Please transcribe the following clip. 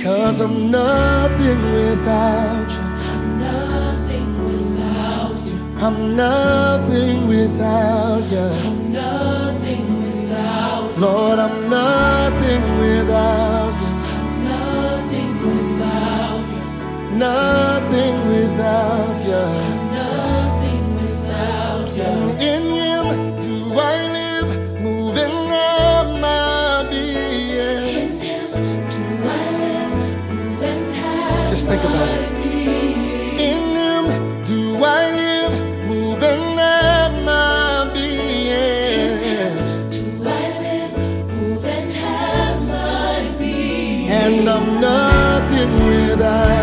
'Cause I'm nothing without you. I'm nothing without you. I'm nothing without you. I'm nothing without you. Lord, I'm nothing without you. I'm nothing without you. Nothing without you. Nothing without you. And in Him do I live, moving on my being. In Him do I live, move, and have Just think about it. my being. In Him do I live, moving on my being. Do I live, move, and have my being. And I'm nothing without